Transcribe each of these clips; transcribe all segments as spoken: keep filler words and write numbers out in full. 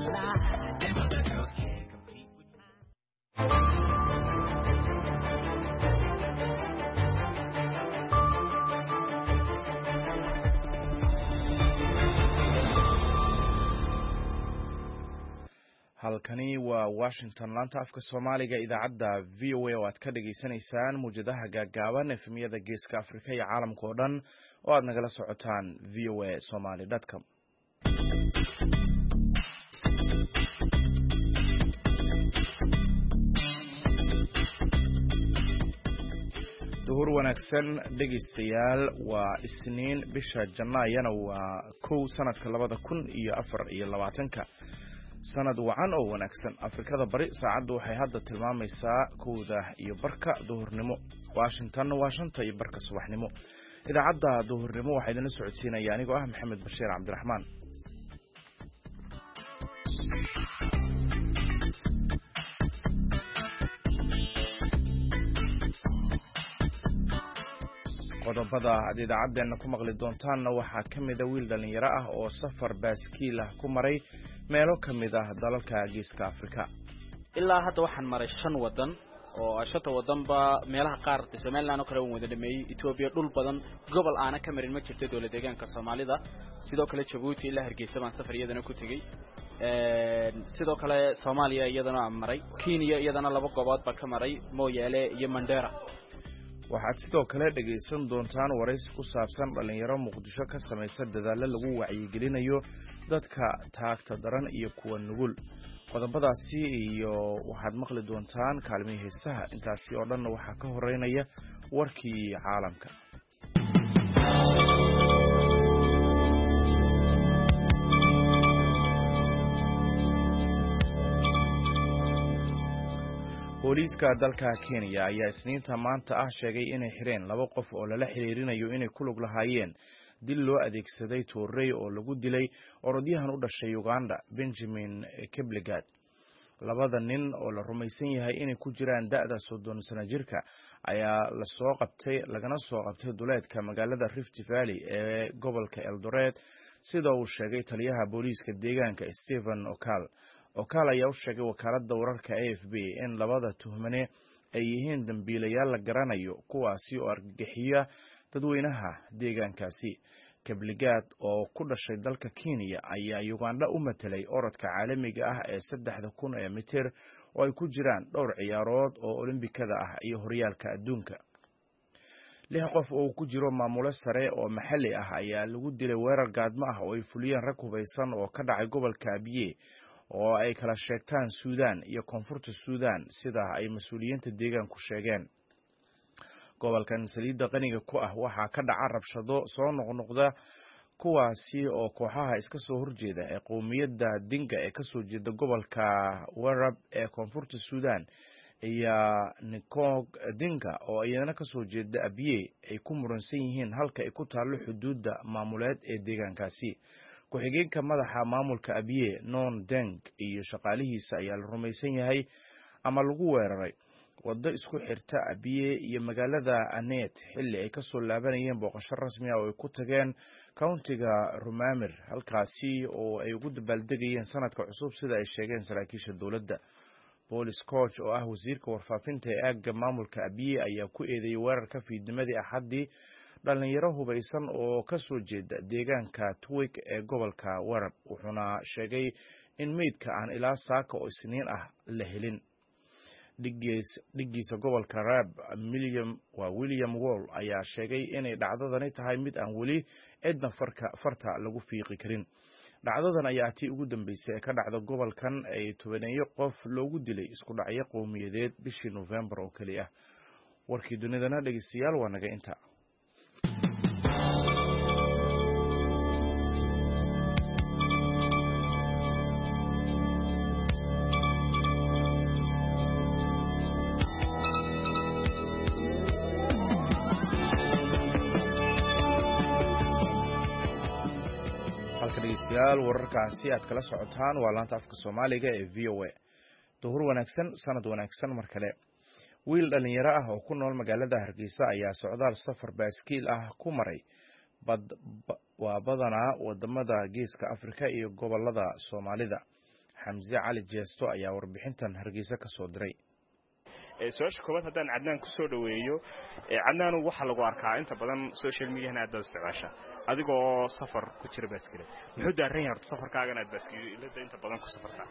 halkani waa Washington laanta afka Soomaaliga idaacadda V O A oo aad ka dhageysanaysaan muujadaha gaagaaban efemiyada Geeska Afrika iyo caalamka oo dhan oo aad nagala socotaan v o a somali dot com. duhur wanaagsan dhegeystayaal waa Isniin bisha Janaayo waa kow sanadka labada kun iyo afar iyo labaatanka sanad wacan oo wanaagsan. Afrikada bari saacadu waxay hadda tilmaamaysaa kowda iyo barka duhurnimo, Washington waa shanta iyo barka subaxnimo. idaacadda duhurnimo waxaa idin socodsiinaya anigoo ah Maxamed Bashiir Cabdiraxmaan. qodobada aad idaacadeena ku maqli doontaanna waxaa ka mid ah wiil dhalinyaro ah oo safar baaskiil ah ku maray meelo ka mid ah dalalka Geeska Afrika. ilaa hadda waxaan maray shan wadan oo shanta wadanba meelaha qaar Soomaaliland oo kale uu wada dhameeyay. Ethiopia dhul badan gobol aana ka marin ma jirto dawlad deegaanka Soomaalida. sidoo kale Djibouti ilaa Hargeysa baan safar iyadana ku tagay. ee sidoo kale Soomaaliya iyadana aan maray. Kenya iyadana laba gobood ba ka maray, Moyale iyo Mandera. waxaad sidoo kale dhageysan doontaan waraysi ku saabsan dhalinyaro Muqdisho ka sameeyay dadaalo lagu wacyigelinayo dadka taagta daran iyo kuwa nugul. qodobadaasi iyo waxaad maqli doontaan kaalmihii heesaha. intaasi oo dhan waxa ka horeynaya warkii caalamka. booliiska dalka Kenya ayaa Isniinta maanta ah sheegay inay xireen laba qof oo lala xiriirinayo inay ku lug lahaayeen dil loo adeegsaday toorey oo lagu dilay orodyahan u dhashay Uganda Benjamin Kipligat. labada nin oo la rumaysan yahay inay ku jiraan da'da soddon sano jirka ayaa la soo qabtay lagana soo qabtay duleedka magaalada Rift Valley ee gobolka Eldoret, sida uu sheegay taliyaha booliiska deegaanka Stephen Okal. Okal ayaa u sheegay wakaaladda wararka A F B in labada tuhmane ay yihiin dambiilayaal la garanayo kuwaasi oo argagixiya dadweynaha deegaankaasi. Kipligat oo ku dhashay dalka Kenya ayaa Uganda u matelay orodka caalamiga ah ee saddexda kun ee mitir oo ay ku jiraan dhowr ciyaarood oo Olimbikada ah iyo horyaalka adduunka. lix qof oo ku jiro maamulo sare oo maxalli ah ayaa lagu dilay weerar gaadmo ah oo ay fuliyeen rag hubeysan oo ka dhacay gobolka Abyei oo ay kala sheegtaan Suudaan iyo Koonfurta Suudaan, sida ay mas'uuliyiinta deegaanku sheegeen. gobolkan saliidda qaniga ku ah waxaa ka dhaca rabshado soo noqnoqda kuwaasi oo kooxaha iska soo horjeeda ee qowmiyadda Dinka ee ka soo jeeda gobolka Warab ee Koonfurta Suudaan iyo Nikog Dinka oo iyana ka soo jeeda Abyei ay ku muransan yihiin halka ay ku taalo xuduudda maamuleed ee deegaankaasi. ku-xigeenka madaxa maamulka Abyei Non Deng iyo shaqaalihiisa ayaa la rumaysan yahay ama lagu weeraray waddo isku xirta Abyei iyo magaalada Anet xilli ay ka soo laabanayeen booqasho rasmi ah oo ay ku tageen countiga Rumamir, halkaasi oo ay ugu dabaaldegayeen sanadka cusub sida ay sheegeen saraakiisha dowladda. Police Coach oo ah wasiirka warfaafinta ee aagga maamulka Abyei ayaa ku eedeeyay weerarka fiidnimadii Axaddii dhalinyaro hubeysan oo ka soo jeeda deegaanka Twig ee gobolka Warab, wuxuuna sheegay in meydka aan ilaa saaka oo Isniin ah la helin. dhigiisa gobolka Rab William waa William Wall ayaa sheegay inay dhacdadani tahay mid aan weli cidna farka farta lagu fiiqi karin. dhacdadan ayaa tii ugu dambeysay ee ka dhacda gobolkan ay tobaneeyo qof loogu dilay isku dhacyo qowmiyadeed bishii November oo kaliya. warkii dunidana dhageystayaal waa naga inta. wararkaasi aad kala socotaan waa laanta afka Soomaaliga ee V O A. duhur wanaagsan, sanad wanaagsan mar kale. wiil dhalinyaro ah oo ku nool magaalada Hargeysa ayaa socdaal safar baaskiil ah ku maray bad waa badanaa wadamada Geeska Afrika iyo gobolada Soomaalida. xamse cali jeesto ayaa warbixintan Hargeysa ka soo diray. su-aasha koowaad haddaan cadnaan ku soo dhaweeyo cadnaanu waxaa lagu arkaa inta badan social mediana aad baad isticmaashaa adigoo safar ku jira baaskiilad muxuu daaran yahay horta safarkaagan aad baaskiilada inta badan ku safartaa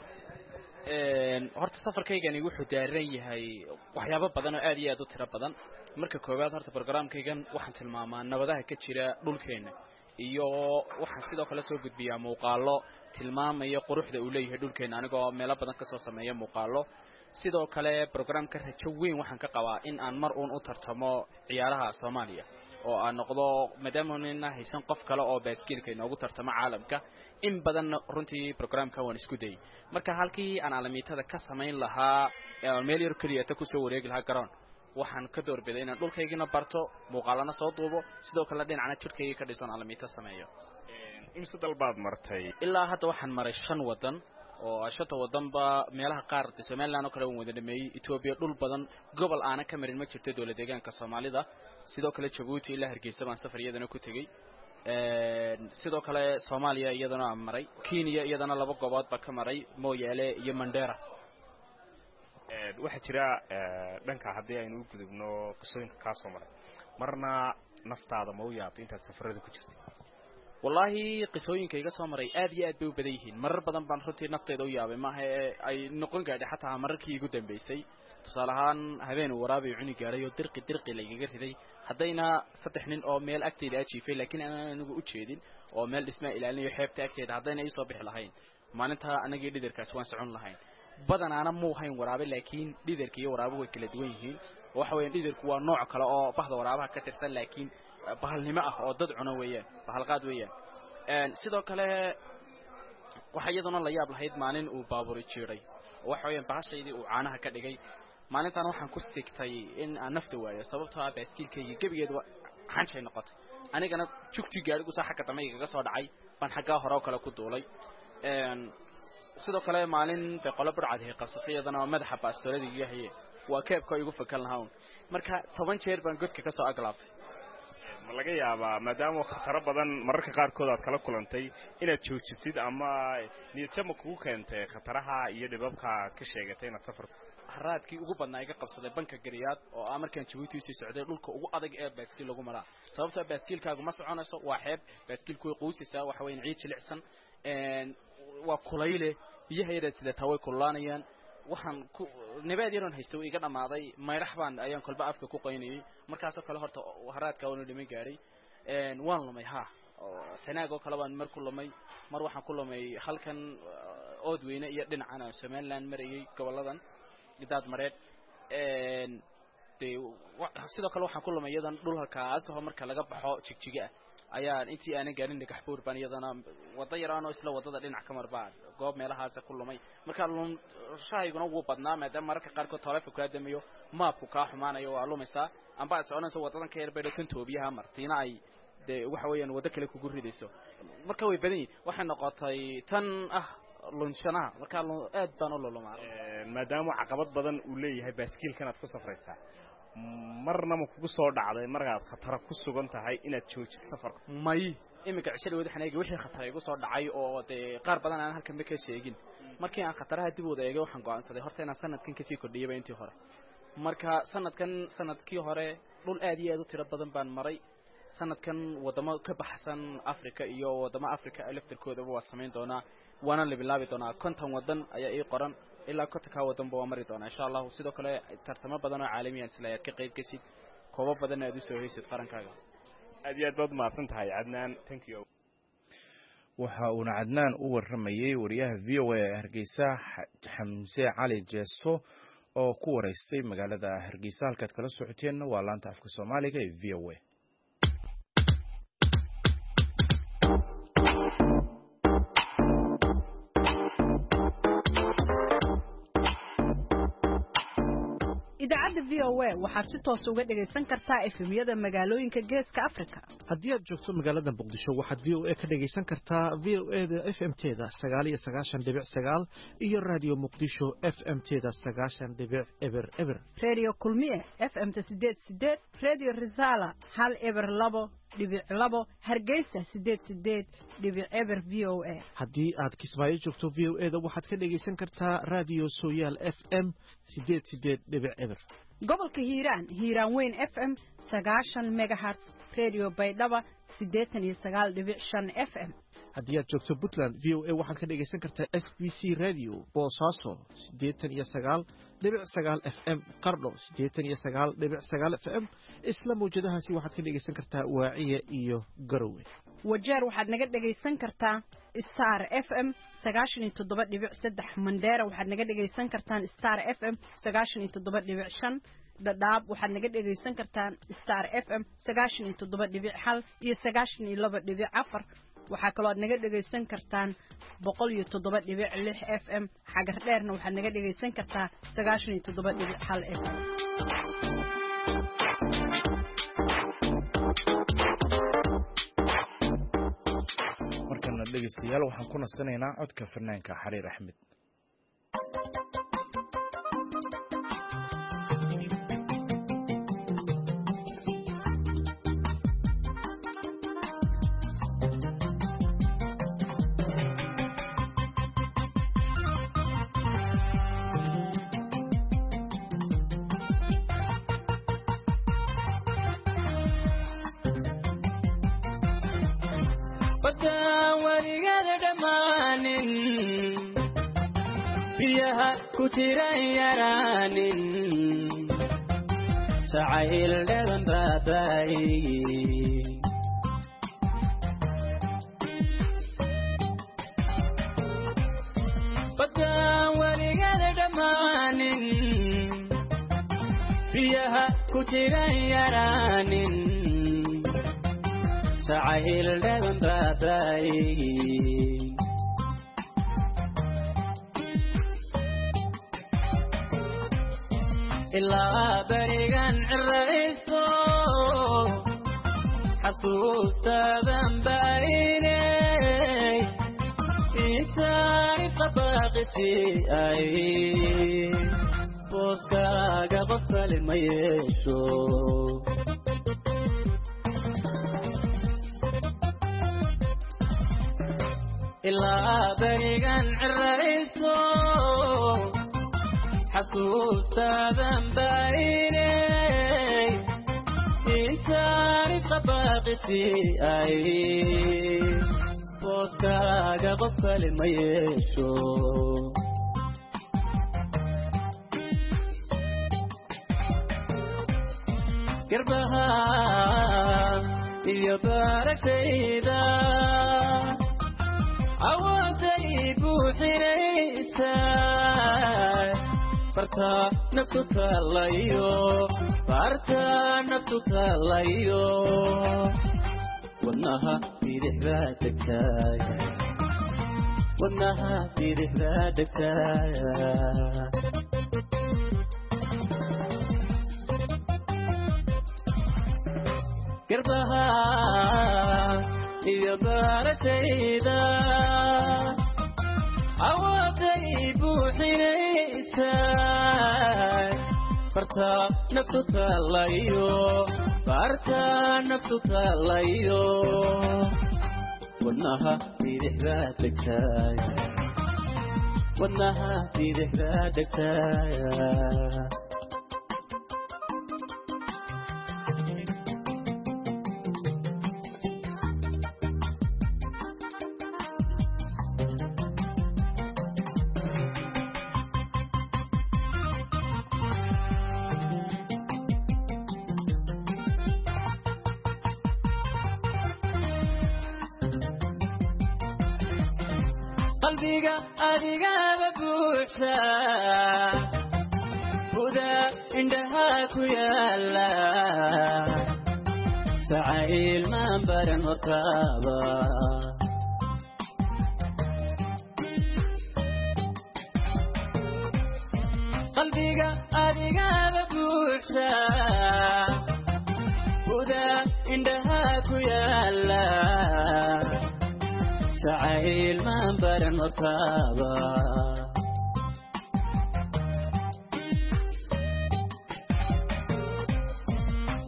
horta safarkaygani wuxuu daaran yahay waxyaabo badan oo aad iyo aad u tiro badan marka koowaad horta barnaamijkaygan waxaan tilmaamaa nabadaha ka jira dhulkeena iyo waxaan sidoo kale soo gudbiyaa muuqaalo tilmaamaya quruxda uu leeyahay dhulkeena anigoo meelo badan ka soo sameeya muuqaalo sidoo kale barnaamijka rajo weyn waxaan ka qabaa in aan mar uun u tartamo ciyaaraha Soomaaliya oo aan noqdo maadaama aan haysan qof kale oo baaskiilka inoogu tartamo caalamka in badan runtii barnaamijka waan isku day marka halkii aan caalamiitada ka sameyn lahaa meel yar kaliya ta ku soo wareegi lahaa garoon waxaan ka doorbiday inaan dhulkaygina barto muuqaalana soo duubo sidoo kale dhinacna jirkayga ka dhisan caalamiita sameeyo imse dalbaad martay ilaa hadda waxaan maray shan wadan oo ashata wadanba meelaha qaar Soomaaliland oo kale uu wada dhameeyay Ethiopia dhul badan gobol aana ka marin ma jirto dawlad deegaanka Soomaalida sidoo kale Djibouti ilaa Hargeysa baan safar iyadana ku tagay ee sidoo kale Soomaaliya iyadana aan maray Kenya iyadana laba gobood ba ka maray Moyale iyo Mandera ee waxa jira dhanka hadii aynu u gudubno qisooyinka ka soo maray marna naftaada ma u yaabtay intaad safarada ku jirtay wallahi qisooyinkayga soo maray aad iyo aad bay u badan yihiin marar badan baan runtii nafteeda u yaabay maaha ay noqon gaadhay xataa mararkii ugu dambeysay tusaale ahaan habeen waraabay cuni gaaray oo dirqi dirqi laygaga riday haddayna saddex nin oo meel agteeda ajiifay laakiin aan anigu u jeedin oo meel dhismaa ilaalinayo xeebta agteeda haddayna ii soo bixi lahayn maalinta anagii dhidirkaas waan socon lahayn badanaana muu hayn waraabe laakiin dhidirka iyo waraabe way kala duwan yihiin waxa weeyaan dhidirku waa nooc kale oo bahda waraabaha ka tirsan laakiin bahalnimo ah oo dad cuno weeyaan bahalqaad weeyaan een sidoo kale waxa iyaduna la yaab lahayd maalin uu baaburi jiray waxa weeyaan bahashaydii uu caanaha ka dhigay maalintan waxaan ku sigtay in aan nafta waayo sababtoo ah baaskiilkayga gabigeed xanshay noqotay anigana jugti gaarigu sax ka damay kaga soo dhacay baan xagga hore oo kale ku duulay een sidoo kale maalin bay qolo burcad hay qabsatay iyadana madaxa baastoradiga yahay waa keebka igu fakan lahaa marka toban jeer baan godka ka soo aglaafay ma laga yaabaa maadaama khatar badan mararka qaar kood aad kala kulantay inaad joojisid ama niyad jab kugu keentay khataraha iyo dhibabka ka sheegatay inaad safar haraadkii ugu badnaa iga qabsaday banka Gariyaad oo amarkan Djibouti sii socday dhulka ugu adag ee baaskiil lagu maraa sababtoo baaskiilkaagu ma soconayso waa xeeb baaskiilku way quusaysa waxa weyn ciid jilicsan een waa kulayle biyaha yar sida taway kulaanayaan waxaan ku nabaad yaran haysto iga dhamaaday mayrax baan ayaan kolba afka ku qaynayay markaas oo kale horta haraadka uu dhimay gaaray een waan lumay ha sanaago kale baan mar ku lumay mar waxaan ku lumay halkan ood weyne iyo dhinacana Soomaaliland marayay goboladan gidaad mareed een sidoo kale waxaan ku lumay yadan dhul halkaas oo marka laga baxo jigjiga ayaan intii aanan gaarin dhagax buur baan iyadana wada yaraan oo isla wadada dhinac ka marbaa goob meelahaas ku lumay marka lum shahayguna wuu badnaa maadaama marka qaar kood taleefon ka damiyo maapku ka xumaanayo waa lumaysa amba soconayso wadadan ka yar bay tan toobiyaha martiina ay de waxa weeyaan wada kale kugu ridayso marka way badan yihiin waxa noqotay tan ah lunshana marka aad baan u lulumaa maadaama caqabad badan uu leeyahay baaskiilkan aad ku safraysaa marna ma kugu soo dhacday markaad khatar ku sugan tahay inaad joojiso safarka may imika cishada wadaxnayga wixii khatar igu soo dhacay oo de qaar badan aan halkan ka sheegin markii aan khataraha dib u eegay waxaan go'aansaday horta inaan sanadkan ka sii kordhiyay intii hore marka sanadkan sanadkii hore dhul aad iyo aad u tiro badan baan maray sanadkan wadamo ka baxsan Afrika iyo wadamo Afrika electricooda waa sameyn doonaa waana la bilaabi doonaa konton wadan ayaa ii qoran ilaa konton ka wadan baa mari doona insha Allah sidoo kale tartamo badan oo caalami ah isla ka qayb gashid koobo badan aad u soo heysad qarankaaga aad iyo aad baad maasan tahay Adnaan thank you waxa uu Adnaan u waramayay wariyaha V O A Hargeysa Xamse Cali Jeesto oo ku wareystay magaalada Hargeysa halkaad kala socoteen waa laanta afka Soomaaliga ee V O A idaacadda V O A waxaad si toos uga dhagaysan kartaa F M-yada magaalooyinka Geeska Afrika haddii aad joogto magaalada Muqdisho waxaad V O A ka dhagaysan kartaa V O A-da F M-teeda sagaal iyo sagaashan dhibic sagaal iyo Radio Muqdisho F M-teeda sagaashan dhibic eber eber Radio Kulmiye F M-ta sideed sideed Radio Risala hal eber labo dhibic labo Hargeysa sideed sideed dhibic eber V O A. haddii aad Kismaayo joogto V O A da waxaad ka dhageysan kartaa Radio Sooyaal F M sideed sideed dhibic eber. gobolka Hiiraan Hiiraan Weyn F M sagaashan megahertz, Radio Baydhaba siddeetan iyo sagaal dhibic shan F M. haddii aad joogto Puntland V O A waxaad ka dhageysan kartaa S B C Radio Boosaaso siddeetan iyo sagaal dhibic sagaal F M, Qardho siddeetan iyo sagaal dhibic sagaal F M. isla mawjadahaasi waxaad ka dhageysan kartaa Waaciya iyo Garowe. Wajeer waxaad naga dhageysan kartaa Star F M sagaashan iyo toddoba dhibic saddex. Mandera waxaad naga dhageysan kartaan Star F M sagaashan iyo toddoba dhibic shan. Dadaab waxaad naga dhageysan kartaan Star F M sagaashan iyo toddoba dhibic hal iyo sagaashan iyo laba dhibic afar. waxaa kaloo aad naga dhageysan kartaan boqol iyo toddoba dhibic lix F M. xagar dheerna waxaad naga dhageysan kartaa sagaashan iyo toddoba dhibic hal F M. markana dhegeystayaal waxaan ku nasanaynaa codka fanaanka Xariir Axmed. kutirayanin sa'il dalam babai Padang waligada damanin biyaha kutirayanin sa'il dalam babai إلا بريغان عريسو حسوستا ذنبايني إيساني طباقتي أي بوسكا قبطل ما يشو إلا بريغان عريسو حسوستا ذنبايني إنساني طباقتي أي بوسكا قبطل ما يشو قربها يبارك سيدا عواتي بوحينيسا Parta nafsu talayo, parta nafsu talayo, wanaha dirihda dekaya, wanaha dirihda dekaya. Kerbaha iya baratida, awatay buhinaysa. Parta nafsu talayo, parta nafsu talayo, wanaha dirihda dekaya, wanaha dirihda dekaya. qalbiga adiga buuxa buda indhaha ku yaala sa'il man baran wakaba qalbiga adiga buuxa buda indhaha ku yaala سعيل من برن وطابا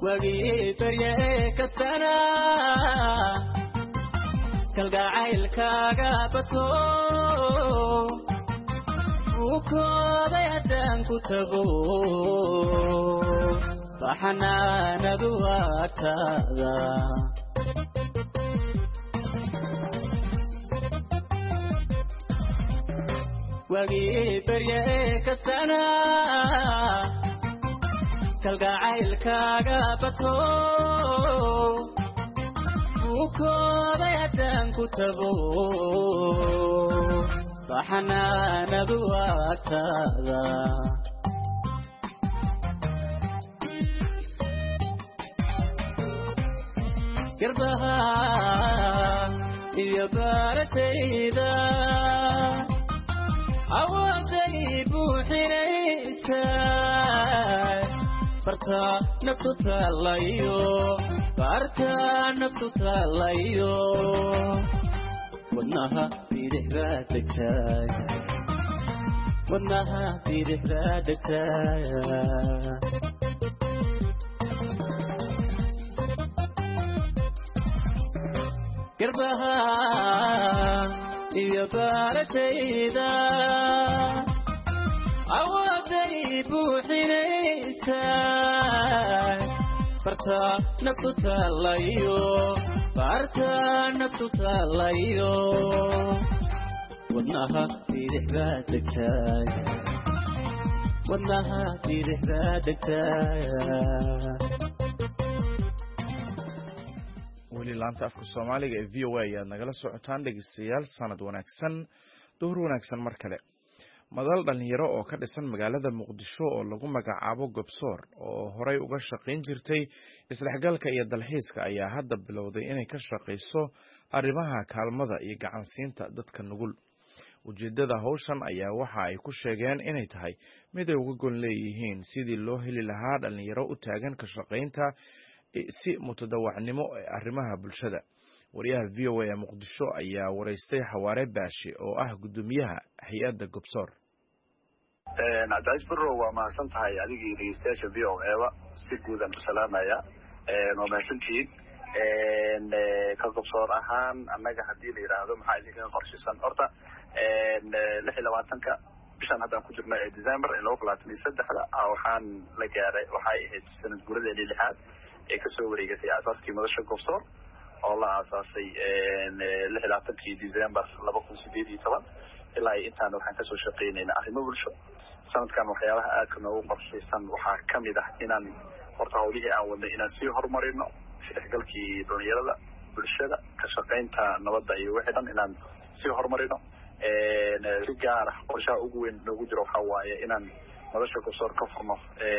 wagi barye kasana kalgacaylkaaga bato ukooday haddaan ku tago baxanaanadu agtaada wagi barye kasana kalgacaylkaaga bato ukooday haddaan ku tago baxanaanadu agtaada garbaha iyo baaratayda awooday buuxinaysa barta naftu taalayo barta naftu taalayo wadnaha bidixdaa degtaay wadnaha bidixdaa degtaay garbaha iyo baaratayda awooday buuxinaysa barta naftu taalayo barta naftu taalayo wadnaha bidixdaa degtaay wadnaha bidixdaa degtaay weli laanta afka soomaaliga ee v o a ayaad nagala socotaan dhegeystayaal sanad wanaagsan duhur wanaagsan mar kale madal dhalinyaro oo ka dhisan magaalada muqdisho oo lagu magacaabo gobsoor oo horey uga shaqayn jirtay isdhexgalka iyo dalxiiska ayaa hadda bilowday inay ka shaqayso arrimaha kaalmada iyo gacansiinta dadka nugul ujeedada hawshan ayaa waxa ay ku sheegeen inay tahay mid ay uga gon leeyihiin sidii loo heli lahaa dhalinyaro u taagan ka shaqaynta si mutadawacnimo ee arrimaha bulshada wariyaha v o a ee muqdisho ayaa wareystay xawaare baashi oo ah gudoomiyaha hay-adda gobsoor cabdicaziz barrow waa mahadsan tahay adigii dhegeystayaasha v o a ba si guudan u salaamaya waa mahadsantihiin ka gobsoor ahaan annaga haddii la yidhaahdo maxaa idinkaga qorshisan horta lix iyo labaatanka bishan haddaan ku jirno ee december ee laba kun labaatan iyo saddexda waxaan la gaaray waxay ahayd sanad guuradeedii lixaad ee kasoo wareegatay aasaaskii madasha gobsoor oo la aasaasay lix iyo labaatankii december laba kun sideed iyo toban ilaa intaana waxaan kasoo shaqeynayna arrimo bulsho sanadkan waxyaabaha aadka noogu qorshaysan waxaa kamid ah inaan horta hawlihii aan wadnay inaan sii horumarino isdhexgalkii dhalinyarada bulshada ka shaqaynta nabadda iyo wixii dhan inaan sii horumarino si gaar ah qorshaha ugu weyn noogu jiro waxaa waaye inaan madasha gobsoor ka furno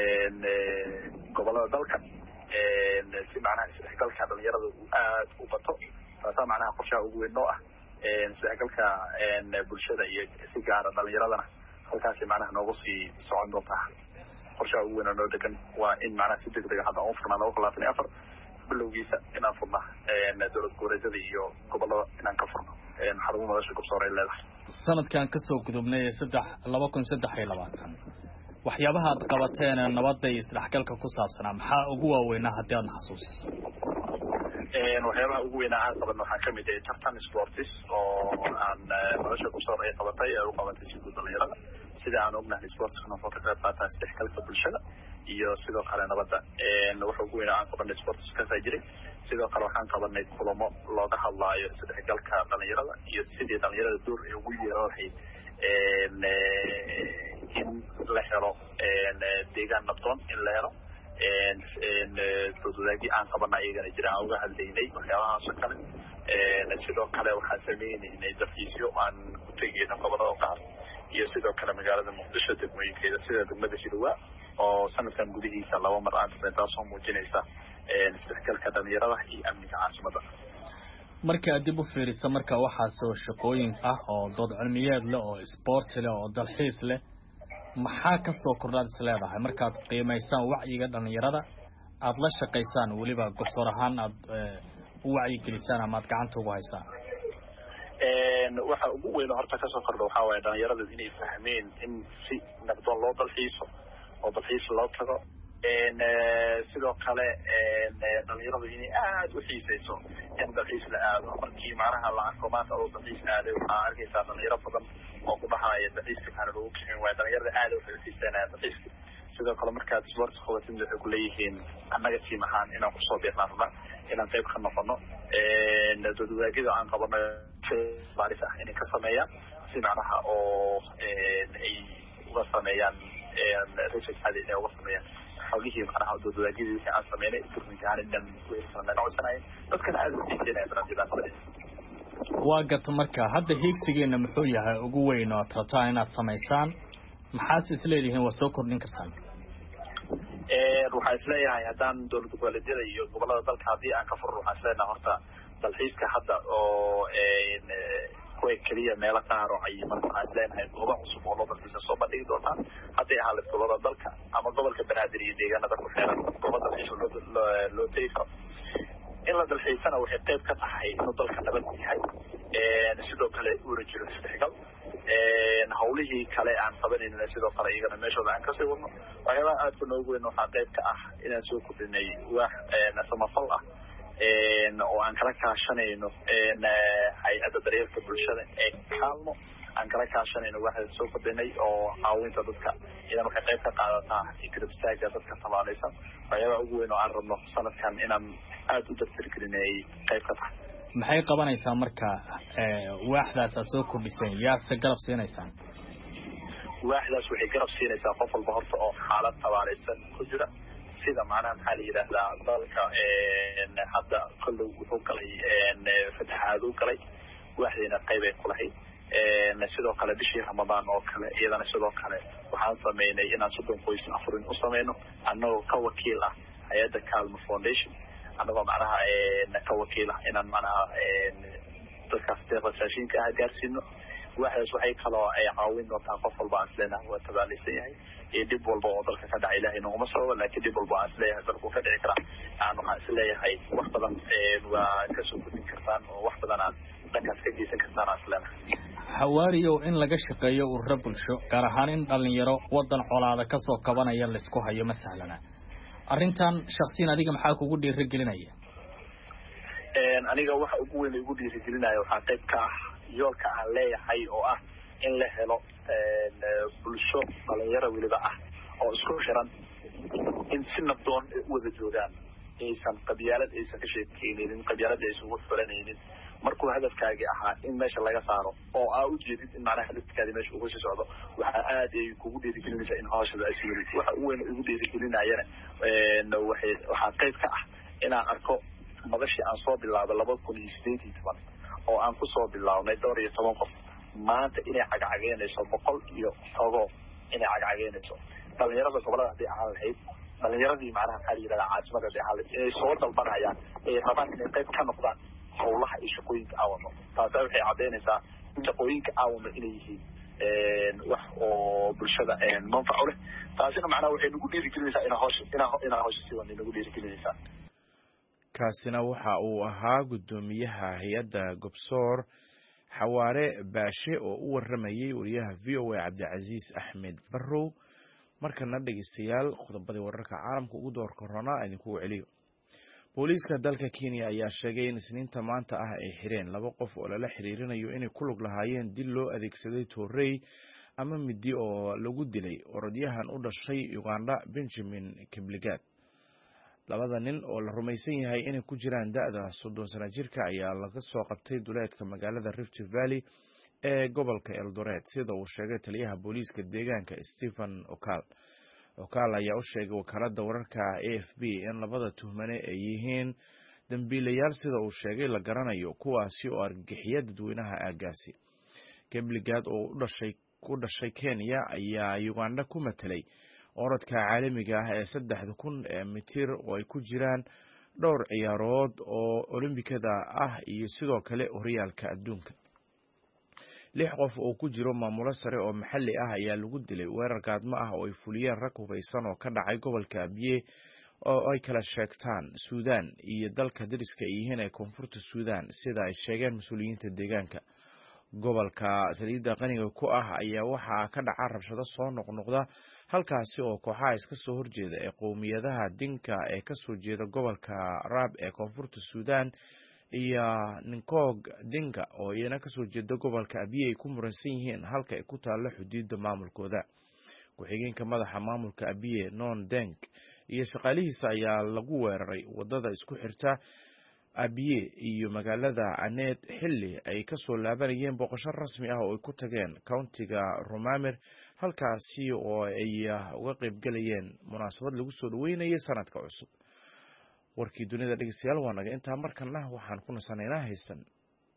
gobolada dalka si macnaha isdhexgalka dhalinyarada uu aad u bato taasaa macnaha qorshaha ugu weyn noo ah isdhexgalka bulshada iyo si gaara dhalinyaradana halkaasi macnaha noogu sii socon doontaa qorshaha ugu weyn oo noo degan waa in macnaha si deg dega hadda aan u furnaa laba kun labaatan iyo afar bilowgiisa inaan furna dowlad goboleedyada iyo gobolada inaan ka furno xarumo madasha gobsoor ay leedahay sanadkan kasoo gudubnay saddex laba kun saddex iyo labaatan waxyaabaha aad qabateen nabadda iyo isdhexgalka ku saabsanaa maxaa ugu waaweynaa haddii aad xasuusiso waxyaabaha ugu weynaa aan qaban waxaa kamid ah tartan sportis oo aan madasha gobsoor ay qabatay ay u qabatay si guud dhalinyarada sida aan ognahay sportiskana wuxuu ka qayb qaataa isdhexgalka bulshada iyo sidoo kale nabadda waxa ugu weynaa aan qabanay sportis kasaa jiray sidoo kale waxaan qabanay kulamo looga hadlaayo isdhexgalka dhalinyarada iyo sidii dhalinyarada door ay ugu yeelan lahayd in la helo deegaan nabdoon in la helo dowladaagii aan qabana iyagana jira aan uga hadlaynay waxyaabahaasoo kale sidoo kale waxaan sameynaynay dalxiisyo aan ku tegayno gobolada qaar iyo sidoo kale magaalada muqdisho degmooyinkeeda sida degmada hilowa oo sanadkan gudihiisa laba mar aan tahay taasoo muujinaysa isdhexgalka dhalinyarada iyo amniga caasimada marka aad dib u fiiriso marka waxaasoo shaqooyin ah oo dood cilmiyeed leh oo isboorti leh oo dalxiis leh maxaa kasoo kordhaad is leedahay markaad qiimaysaan wacyiga dhalinyarada aada la shaqaysaan weliba gobsoor ahaan aad u wacyigelisaan ama aad gacanta ugu haysaan waxa ugu weyn horta kasoo kordha waxaa waaye dhalinyarada inay fahmeen in si nabdoon loo dalxiiso oo dalxiis loo tago sidoo kale dhalinyaradu inay aada u xiisayso in dalxiis la aado markii macnaha la arko maanta oo dalxiis aaday waxaa arkaysaa dhalinyaro badan oo ku dhahaya dalxiiska maxaana lagu kixin waaya dhalinyarada aada waxay u xiiseynayaan dalxiiska sidoo kale markaad sports qabatid waxay ku leeyihiin annaga tiim ahaan inaan kusoo biirnaan rabna inaan qayb ka noqono dadwaagyada aan qabano baaris ah inay ka sameeyaan si macnaha oo ay uga sameeyaan research caadi inay uga sameeyaan xogihii macnaha dadwaagyadii wixii aan sameynay turminkaan inaan weerarna codsanayn dadkana aada u xiiseynaya barnaamijyadaan qabanay waa garta marka hadda hiigsigeena muxuu yahay ugu weyn oo aad rabtaan inaad samaysaan maxaad isleedihiin waa soo kordhin kartaan waxaan isleeyahay haddaan dowlad goboleedyada iyo gobolada dalka haddii aan ka furno waxaan isleeyahay horta dalxiiska hadda oo kuwa keliya meelo qaar oo cayiman waxaan isleeyahay goobo cusub oo loo dalxiisa soo bandhigi doontaan hadday ahaaleed gobolada dalka ama gobolka banaadir iyo deegaanada ku xeeran goobo dalxiisa loo tegi karo in la dalxiisana waxay qayb ka tahay inuu dalka nabad yahay sidoo kale uuna jiro isdhexgal hawlihii kale aan qabanayna sidoo kale iyagana meeshooda aan kasii wadno waxyaabaha aadka noogu weyn waxaa qayb ka ah inaan soo kordhinay waax samafal ah oo aan kala kaashanayno hay-adda daryeelka bulshada ee kaalmo aan kala kaashanayno waxaan soo kordhinay oo caawinta dadka idan waxay qayb ka qaadataa garab istaaga dadka tabaalaysan waxyaabaha ugu weyn oo aan rabno sanadkan inaan aada u dardargelinay qayb ka tahay maxay qabanaysaa marka waaxdaas aad soo kordhiseen yaase garab siinaysaan waaxdaas waxay garab siinaysaa qof walba horta oo xaalad tabaalaysan ku jira sida macnaha maxaa la yidhaahdaa dalka hadda kollow wuxuu galay fataxaad u galay waaxdiina qayb ay ku lahayd sidoo kale bishii ramadaan oo kale iyadana sidoo kale waxaan sameynay inaan soddon qoys afurin u sameyno annagoo ka wakiil ah hay-adda calmo foundation annagoo macnaha ka wakiil ah inaan macnaha dadkaas deeqasaashiinka ah gaarsiino waaxdaas waxay kaloo ay caawin doontaa qof walba aan isleenahay waa tabaalaysan yahay iyo dhib walba oo dalka ka dhaca ilaahay noguma sababa laakiin dhib walba aan isleeyahay dalku ka dhici karaa aan waxaan isleeyahay wax badan waa kasoo gudbin kartaan oo wax badan aad dhankaas ka geysan kartaan aan isleenahay xawaariyow in laga shaqeeyo ururo bulsho gaar ahaan in dhalinyaro wadan colaada kasoo kabanaya laysku hayo ma sahlana arrintan shaksiyan adiga maxaa kugu dhiirigelinaya aniga waxa ugu weyn igu dhiirigelinaya waxaa qayb ka ah yoolka aan leeyahay oo ah in la helo bulsho dhalinyaro weliba ah oo isku xiran in si nabdoon u wada joogaan aysan qabyaalad aysan ka sheekeynaynin qabyaalad aysan ugu xulanaynin markuu hadafkaagii ahaa in meesha laga saaro oo aa ujeedid in macnaha hadafkaadi meesha uga sii socdo waxaa aad ay kugu dhiirigelinaysaa in hawshada ay siwelid waxa ugu weyn igu dhiirigelinayana waxay waxaa qayb ka ah inaan arko madashii aan soo bilaabay laba kun iyo sideed iyo toban oo aan kusoo bilaabnay dhowr iyo toban qof maanta inay cagcageynayso boqol iyo xogo inay cagcageynayso dhalinyarada gobolada haddii ahaan lahayd dhalinyaradii macnaha maxaa la yidhahdaa caasimada haddii ahaan lahayd inay soo dalbanayaan ay rabaan inay qayb ka noqdaan hawlaha iyo shaqooyinka aawano taasa waxay caddaynaysaa in shaqooyinka aawano inay yihiin wax oo bulshada manfac u leh taasina macnaha waxay nagu dhiirigelinaysaa inaa hawsha inaa inaa hawsha si wan nagu dhiirigelinaysaa kaasina waxa uu ahaa guddoomiyaha hay-adda gobsoor xawaare baashe oo u waramayay wariyaha v o a cabdicasiis axmed barrow markana dhegeystayaal qodobadii wararka caalamka ugu door korona idinkugu celiyo booliiska dalka kenya ayaa sheegay in isniinta maanta ah ay xireen laba qof oo lala xiriirinayo inay ku lug lahaayeen dil loo adeegsaday toorey ama midi oo lagu dilay orodyahan u dhashay uganda benjamin kibligat labada nin oo la rumaysan yahay inay ku jiraan da-da soddon sano jirka ayaa laga soo qabtay duleedka magaalada rift valley ee gobolka eldoret sida uu sheegay taliyaha booliiska deegaanka stephen okal okal ayaa u sheegay wakaalada wararka a f b in labada tuhmane ay yihiin dambiilayaal sida uu sheegay la garanayo kuwaasi oo argagixiya dadweynaha aagaasi kibligat oo u dhashay kenya ayaa uganda ku matelay orodka caalamiga ah ee saddexda kun ee mitir oo ay ku jiraan dhowr ciyaarood oo olombikada ah iyo sidoo kale horyaalka adduunka lix qof oo ku jiro maamulo sare oo maxalli ah ayaa lagu dilay weerar gaadmo ah oo ay fuliyeen rag hubaysan oo ka dhacay gobolka abiye oo ay kala sheegtaan suudaan iyo dalka dariska ay yihiin ee koonfurta suudaan sida ay sheegeen mas-uuliyiinta deegaanka gobolka saliidda qaniga ku ah ayaa waxaa ka dhaca rabshado soo noqnoqda halkaasi oo kooxaha iska soo horjeeda ee qowmiyadaha dinka ee kasoo jeeda gobolka raab ee koonfurta suudaan iyo ninkoog dinka oo iyana kasoo jeeda gobolka abiy ay ku muransan yihiin halka ay ku taalo xuduudda maamulkooda. ku-xigeenka madaxa maamulka abiye non denk iyo shaqaalihiisa ayaa lagu weeraray wadada isku xirta abiye iyo magaalada aneed xilli ay kasoo laabanayeen booqasho rasmi ah oo ay ku tageen countiga rumamer halkaasi oo ay uga qaybgalayeen munaasabad lagu soo dhaweynayay sanadka cusub. warkii dunida dhegeystayaal waa naga intaa markana waxaan ku nasanaynaa haysan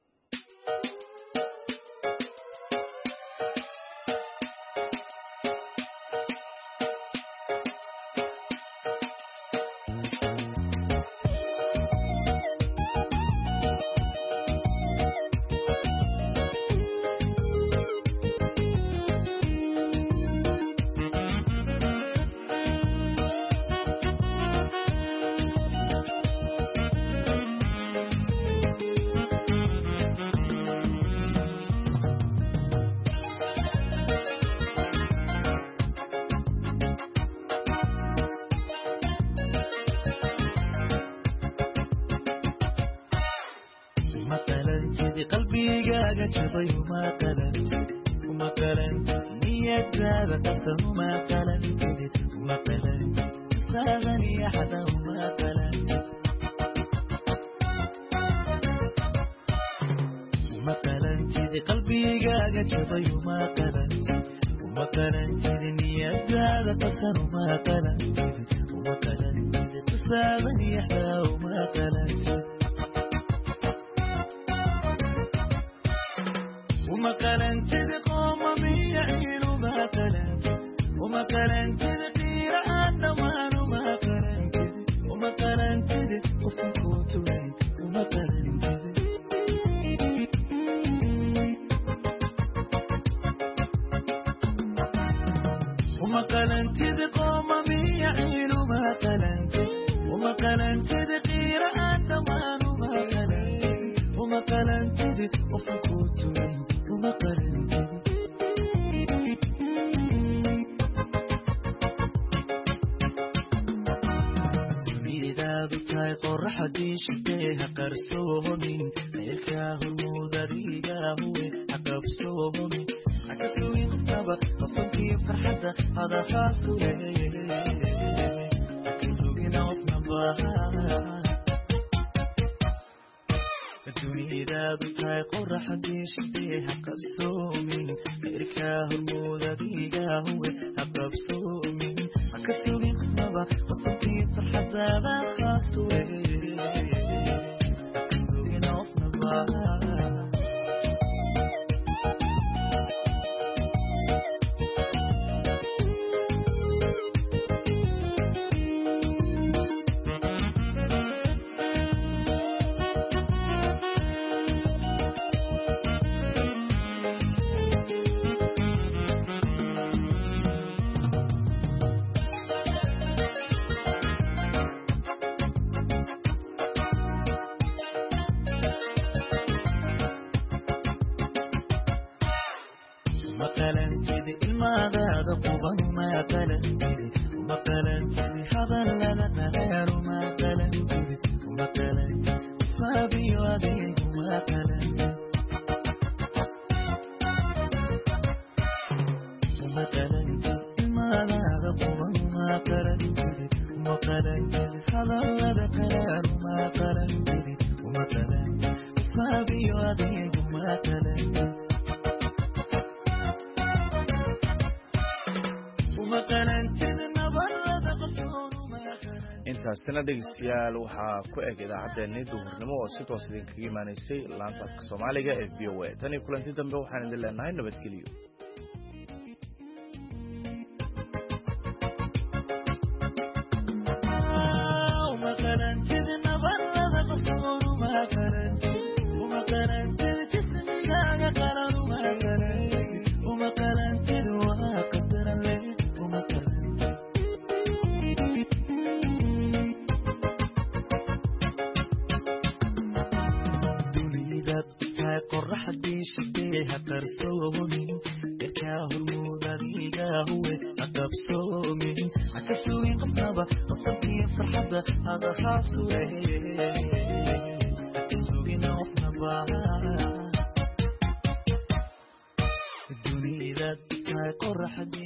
qalbigaaga jabay uma qalantid uma qalantid niyadaada qasan uma qalantid uma qalantid saadan iyo xada uma qalantid uma qalantid qalbigaaga jabay uma qalantid uma qalantid niyadaada qasan uma qalantid uma qalantid saadan iyo xada uma qalantid وما قلنتد قوم بيعين وما قلنتد وما قلنتد قيرا النوان وما قلنتد وما قلنتد وفكوت وين وما قلنتد وما قلنتد قوم بيعين وما قلنتد وما قلنتد قيرا النوان وما قلنتد وما قلنتد وفكوت وين وما قلنتد تميداد تاي قرحدي شبيها قرسوهمي غيركاه المودريقا هو حقفسوهمي حقفسوهي مختبا قصنتي فرحدة هذا خاصو حقفسوهي نوف نباها تميداد تاي قرحدي شبيها قرسومي غيركاه المودريقا هو حقفسوهمي حقفسوهي مختبا قصنتي فرحدة هذا خاصو حقفسوهي نوف نباها وما قلنتد الماذا قبن ما قلنتد وما قلنتد هذا لنا نغير ما قلنتد وما قلنتد صابي وديك وما قلنتد وما قلنتد الماذا قبن ما قلنتد وما قلنتد هذا لنا نغير ما قلنتد وما قلنتد صابي وديك وما قلنتد intaasina dhegeystayaal waxaa ku eg idaacaddeenii duhurnimo oo si toos idinkaga imaanaysay laanta afka soomaaliga ee v o a tan iyo kulanti dambe waxaan idin leenahay nabadgelyo. قرحدي شبيها كسومين كركاه الموداديقا هو أقبسومين عكسوين قفنبا قصبتي فرحة هذا خاص عكسوين قفنبا الدنيا ذات قرح